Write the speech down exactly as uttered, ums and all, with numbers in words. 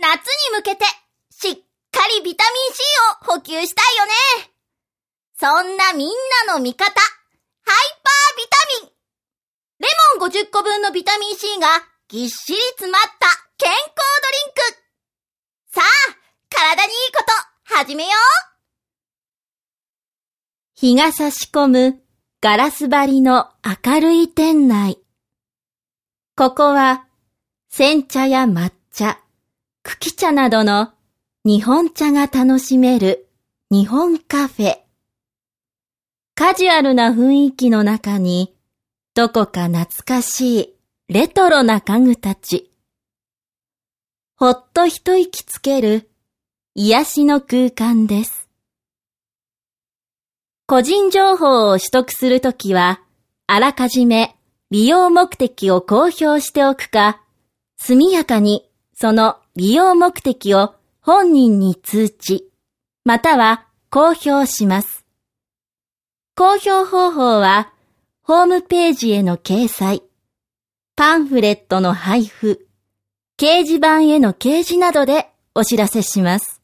夏に向けてしっかりビタミン C を補給したいよね。そんなみんなの味方、ハイパービタミン。レモンごじゅっこぶんのビタミン C がぎっしり詰まった健康ドリンク。さあ、体にいいこと始めよう。 日が差し込むガラス張りの明るい店内。ここは煎茶や抹茶、茎茶などの日本茶が楽しめる日本カフェ。カジュアルな雰囲気の中にどこか懐かしいレトロな家具たち。ほっと一息つける癒しの空間です。個人情報を取得するときは、あらかじめ利用目的を公表しておくか、速やかにその利用目的を本人に通知、または公表します。公表方法は、ホームページへの掲載、パンフレットの配布、掲示板への掲示などでお知らせします。